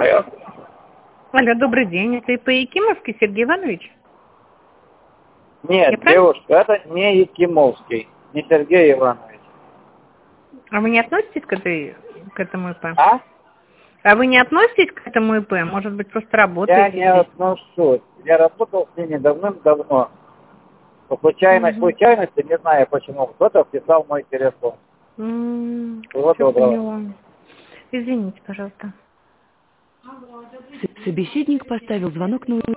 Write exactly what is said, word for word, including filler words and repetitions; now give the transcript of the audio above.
Алло. Алло, добрый день. Это ИП Якимовский Сергей Иванович? Нет, Я девушка, это не Якимовский, не Сергей Иванович. А вы не относитесь к, этой, к этому ИП? А? А вы не относитесь к этому ИП? Может быть, просто Я работаете не здесь? отношусь. Я работал с ними давным-давно. По случайной Угу. случайности, не знаю почему, кто-то вписал мой телефон. М, Всего Все доброго. поняла. Извините, пожалуйста. Собеседник поставил звонок на